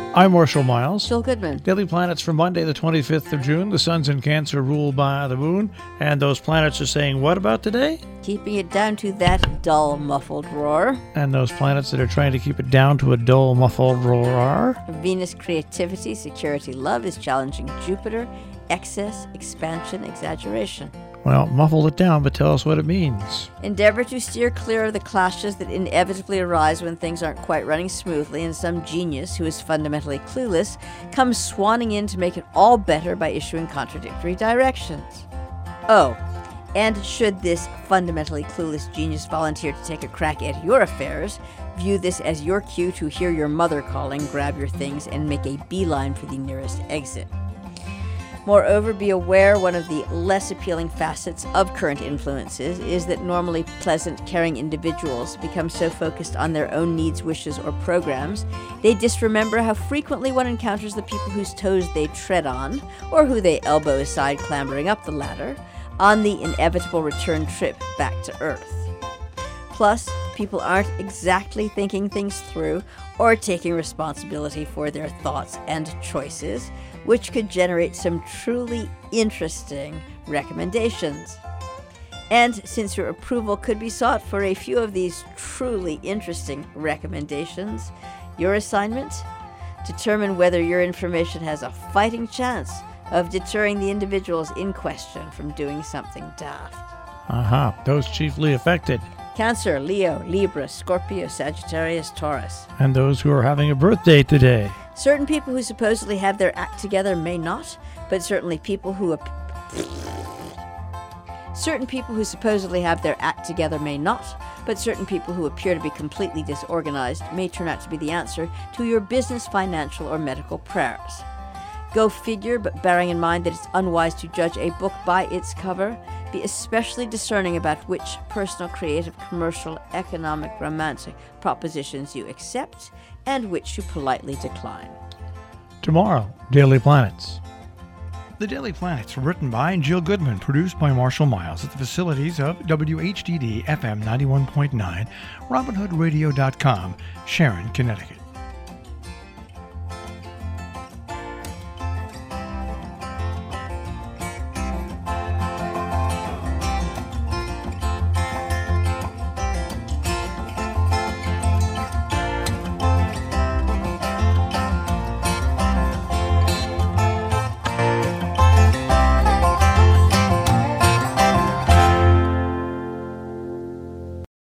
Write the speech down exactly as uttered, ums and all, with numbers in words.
I'm Marshall Miles. Jill Goodman. Daily Planets for Monday, the twenty-fifth of June. The sun's in Cancer, ruled by the moon. And those planets are saying what about today? Keeping it down to that dull, muffled roar. And those planets that are trying to keep it down to a dull, muffled roar are? Venus, creativity, security, love is challenging Jupiter. Excess, expansion, exaggeration. Well, muffle it down, but tell us what it means. Endeavor to steer clear of the clashes that inevitably arise when things aren't quite running smoothly and some genius who is fundamentally clueless comes swanning in to make it all better by issuing contradictory directions. Oh, and should this fundamentally clueless genius volunteer to take a crack at your affairs, view this as your cue to hear your mother calling, grab your things, and make a beeline for the nearest exit. Moreover, be aware one of the less appealing facets of current influences is that normally pleasant, caring individuals become so focused on their own needs, wishes, or programs, they disremember how frequently one encounters the people whose toes they tread on, or who they elbow aside clambering up the ladder, on the inevitable return trip back to Earth. Plus, people aren't exactly thinking things through or taking responsibility for their thoughts and choices, which could generate some truly interesting recommendations. And since your approval could be sought for a few of these truly interesting recommendations, your assignment? Determine whether your information has a fighting chance of deterring the individuals in question from doing something daft. Aha, uh-huh. Those chiefly affected. Cancer, Leo, Libra, Scorpio, Sagittarius, Taurus. And those who are having a birthday today. Certain people who supposedly have their act together may not, but certainly people who ap- certain people who supposedly have their act together may not, but certain people who appear to be completely disorganized may turn out to be the answer to your business, financial, or medical prayers. Go figure, but bearing in mind that it's unwise to judge a book by its cover, be especially discerning about which personal, creative, commercial, economic, romantic propositions you accept and which you politely decline. Tomorrow, Daily Planets. The Daily Planets were written by Jill Goodman, produced by Marshall Miles at the facilities of W H D D F M ninety-one point nine, Robin Hood Radio dot com, Sharon, Connecticut.